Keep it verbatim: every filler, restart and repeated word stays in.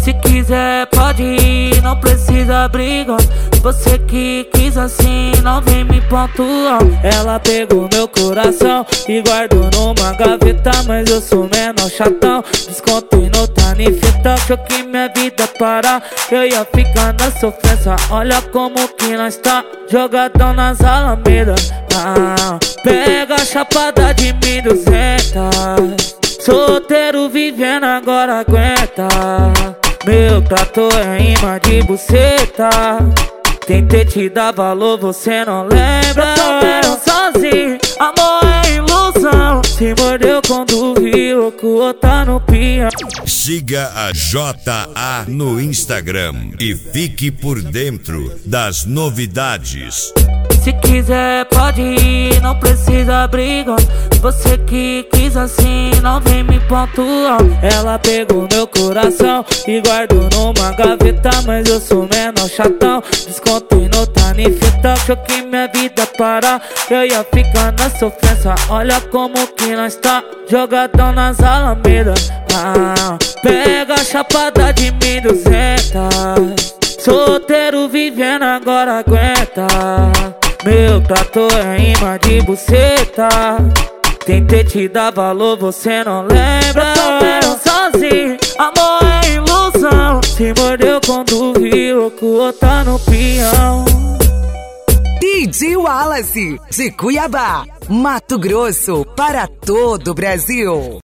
Se quiser pode ir, não precisa brigar. Você que quis assim, não vem me pontuar. Ela pegou meu coração e guardou numa gaveta, mas eu sou menor chatão. Descontei no Tanifita, achou que minha vida parar, eu ia ficar na sofrência. Olha como que nós tá, jogadão nas alamedas. Ah, pega a chapada de mil e duzentos. Solteiro vivendo agora aguenta. Meu trato é imã de buceta. Tentei te dar valor, você não lembra. Eu tô bem sozinho, amor é ilusão. Se mordeu quando viu que o outro tá no pião. Siga a J A no Instagram e fique por dentro das novidades. Se quiser pode ir, não precisa brigar. Você que quis assim, não vem me pontuar. Ela pegou meu coração e guardou numa gaveta, mas eu sou menor chatão. Descontei no Tanifita, achou que minha vida parar, eu ia ficar na sofrência. Olha como que nós tá, jogadão nas alamedas. Ah, pega a chapada de mil e duzentos. Solteiro vivendo agora aguenta. Meu trato é imã de buceta. Tentei te dar valor, você não lembra. Eu tô bem sozinho, amor é ilusão. Se mordeu quando viu que o outro tá no pião. D J Wallace, de Cuiabá, Mato Grosso, para todo o Brasil.